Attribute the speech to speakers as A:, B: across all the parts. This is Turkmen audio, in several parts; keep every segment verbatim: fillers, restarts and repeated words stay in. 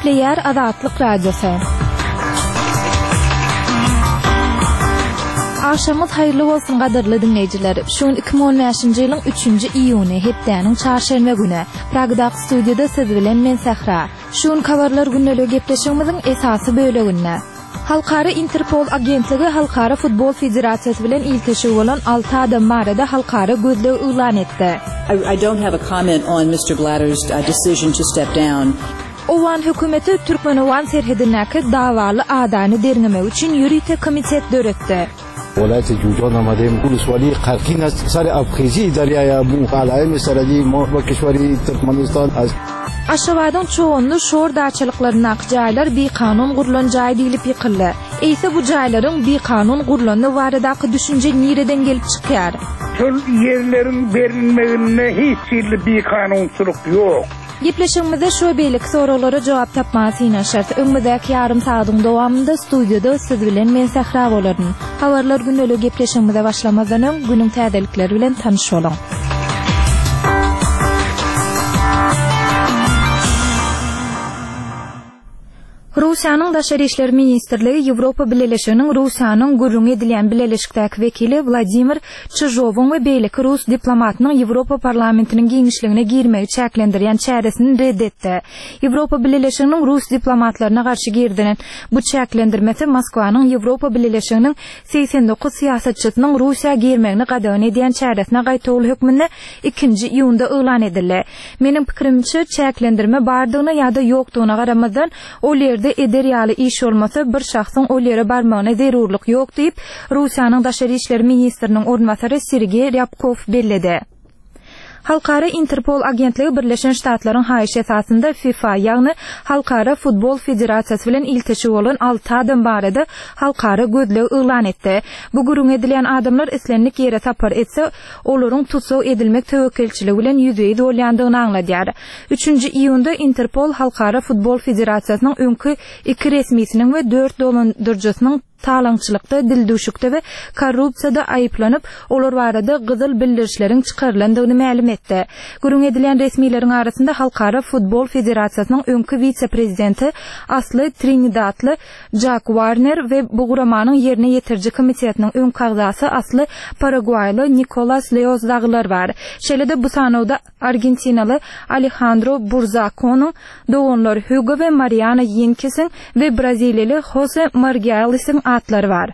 A: Nükleer Azatlyk Radiosu. Aşamız hayırlı olsun gadyrly dinleyijiler. Şuň iki bin on beşinji ýylyň üçünji iýuny hepdeniň çarşembe güni Pragdaky studiýada siz bilen men Sahra. Şuň kabarlar günleri gepleşigimiziň esasy böleginde Halkara Interpol agentligi Halkara Futbol Federasiýasy bilen iltişik bolan altı adam barada halkara gözleg ýylan etdi.
B: I, I don't have a comment on Mister Blatter's uh, decision to step down.
A: Owan hökümeti Türkmenowan serhedindäki dawaly adany dernemek üçin ýürüýte komitet döretdi.
C: ولایت جوجان آمدیم ولسوالی قرقین است سر افخیزی دریای مقالعه سردی ما کشوری ترکمنستان است.
A: Aşgabatyň çoğunluğu şor daçylyklaryna jaýlar bir kanun gurulan jaý diýilip ýykyldy. Eýse bu jaýlaryň bir kanun gurulany baradaky düşünje nireden gelip çykýar?
D: Şol ýerleriň berilmegine hiç ýerli bir kanunçylyk ýok.
A: Gepleşigimizde şu beýlik soralara jogap tapmasyna şert. Öňmüzdäki ýarym saatyň dowamında studiýada siz bilen men Sahra bolaryn. Habarlar günleri gepleşigimize başlamazdan öň günüň täzelikleri bilen tanyş bolaň. Russiýanyň Daşary işleri ministrligi Ýewropa Birleşiginiň Russiýanyň gurrun edilen Birleşikdäki wekili Vladimir Çyjowyň we beýleki Rus diplomatynyň Ýewropa parlamentiniň giňişligine girmegi çäklendirýän çäresini reddetdi. Ýewropa Birleşiginiň Rus diplomatlaryna garşy girdilen bu çäklendirmesi Moskwanyň Ýewropa Birleşiginiň seksen dokuz siýasatçysynyň Russiýa girmegini gadagyn edýän çäresine gaýtaly hökmüni ikinji iýunda elan edildi. Meniň pikirimçe çäklendirme bardygyna ýa-da ýokdugyna garamazdan ol eder ýaly iş olmasa bir şahsyň ol ýere barmagyna zerurlyk ýok diýip Russiýanyň Daşary işleri ministriniň ornwasary Sergey Ryabkov belledi. Halkara Interpol agentligi Birleşen Ştatlaryň haýyş esasında FIFA ýagny Halkara Futbol Federasiýasy bilen iltişik bolan altı adam barada halkara gözleg ýylan etdi. Bu gurrun edilen adamlar islenlik ýere tapar etse olaryň tutsaw edilmek töwekkilçiligi bilen ýüzeye dolýandygyny aňladýar. üçünji iýunda Interpol Halkara Futbol Federasiýasynyň öňkü iki resmisiniň we dört dolandyrjysynyň talaňçylykda, dildüşükde we korrupsiýada aýyplanyp, olar barada gyzyl bildirişleriň çykarylandygyny ma'lum etdi. Gurrun edilen resmileriň arasynda Halkara Futbol Federasiýasynyň öňkü vice-prezidenti Asly Trinidadly Jack Warner we bu guramanyň ýerine ýetirji komitetiniň öňkü agzasy Asly Paraguayly Nicolas Leoz daglar bar. Şeýle-de bu sanawda Argentinaly Alejandro Burzaconyň doganlary Hugo we Mariana Yenkes'in we Braziliýaly Jose Margalis'in atları var.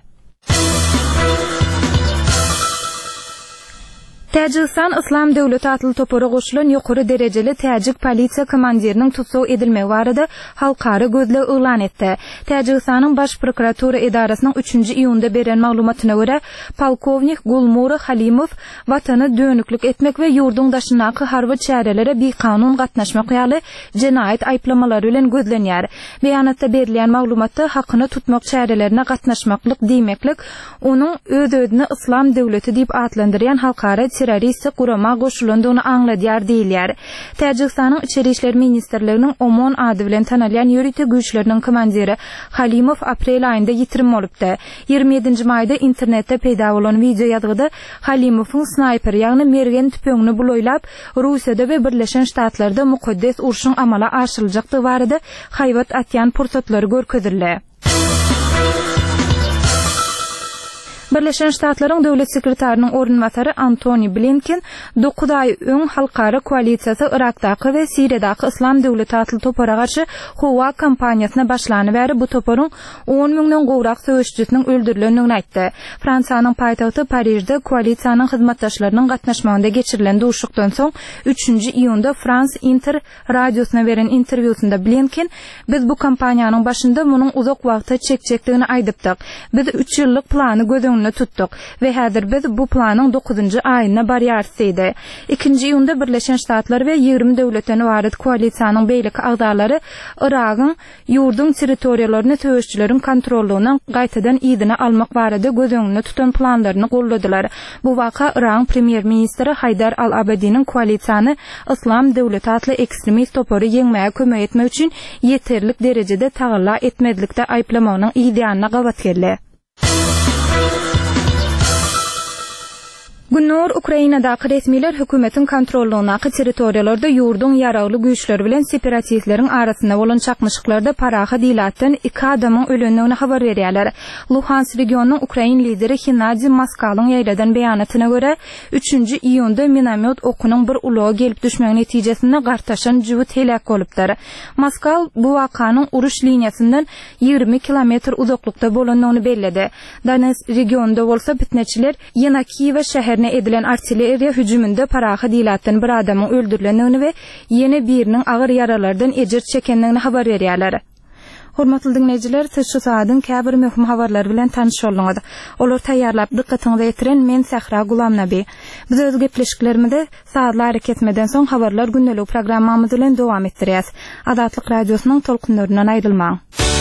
A: Täjikistan Islam Döwleti atly topara goşulan ýokary derejeli täjik polisiýa komandiriniň tutsaw edilmegi barada halkara gözleg ýylan etdi. Täjikistanyň baş prokuratura edarasynyň üçünji iýunda beren maglumatyna görä, polkovnik Gulmur Halimow watany dönüklik etmek we ýurdun daşynaky harby çärelere bir kanun gatnaşmak ýaly jenaýat aýplamalary bilen gözlenýär. Beýanatda berilen maglumatda hakyny tutmak çärelerine gatnaşmaklyk diýmeklik onuň öz-özüne Islam Döwleti diýip atlandyrýan halkara terörist gurama goşulandygyny aňladýar diýilýär. Täjikistanyň Içeri işler ministrliginiň Omon ady bilen tanalýan ýürüýte güýçleriniň komandiri Halimow aprel aýynda ýitirim bolupdy. ýygrimi ýedinji maýda internetde peýda bolan video ýazgyda Halimowyň snayper ýagny mergen tüpeňini buloýlap Russiýada we Birleşen Ştatlarda mukaddes urşuň amala aşyryljakdygy barada haýbat atýan pursatlary görkezildi. Birleşen Ştatlaryň döwlet sekretarinyň ornwasary Antony Blinken dokuz ay öň halkara koalisiýasy Irakdaky we Siriýadaky Islam Döwleti atly topara garşy howa kampaniýasyna başlany bäri bu toparyň on miňden gowrak söwüşçüsiniň öldürilendigini aýtdy. Fransiýanyň paýtagty Parijde koalisiýanyň hyzmatdaşlarynyň gatnaşmagynda geçirilen duşukdan soň üçünji iýunda France Inter radiosyna beren interwýusunda Blinken biz bu kampaniýanyň başynda munyň uzak wagtda çekjekdigini aýdypdyk. Biz üç ýyllyk plany göz tuttuk ve häzir biz bu planyň dokuzunji aýyna barýarsydy. ikinji iýunda Birleşen Ştatlar we ýygrimi döwletden ibaret koalisiýanyň beýleki agdalary Iragyň ýurdun territoriýalaryny söwüşçüleriň kontrollugynyň gaýtadan ýygyny almak barada göz öňünde tutan planlaryny golladylar. Bu waka Iran premier ministri Haydar al-Abadiň koalisiýany Islam Döwleti atly ekstremist topary ýeňmäge kömek etmek üçin ýeterlik derejede tagalla etmedlikde aýplamagynyň ýygyny gawat geldi. Günnor Ukrainadaky resmiler hökümetin kontrollugynaky territoriýalarda ýurdun ýaragly güýçleri bilen separatistlerin arasynda bolan çakmyşyklarda paraha dilatdan iki adamyň ölendigini habar berýärler. Luhansk regionunyň Ukrain lideri Gennadiy Moskalyň ýaýradan beýanatyna görä, üçünji iýunda minomyot okunyň bir ulagy gelip düşmegi netijesinde gartaşan jüwüt helak bolupdyr. Moskal bu wakanyň uruş liniýasyndan ýygrimi kilometr uzaklykda bolandygyny bellidi. Donetsk regionunda bolsa bitneçiler ýene Kiýew şäherine edilen artilleriýa hüjüminde paraha dilatdan bir adamyň öldürilendigini we ýene biriniň agyr yaralardan ejir çekendigini habar berýärler. Hormatly dinleyijiler, siz şu saatyň käbir möhüm habarlar bilen tanyş boldyňyz. Olar taýýarlap dikkatiňizi ýetiren men Sahra Gulamnaby. Biz öz gepleşiklerimizde saatlar hareket etmeden soň habarlar gündelik programmamyz bilen dowam etdirýäs. Adatlyk radiosynyň tolkunlaryndan aýrylmaň.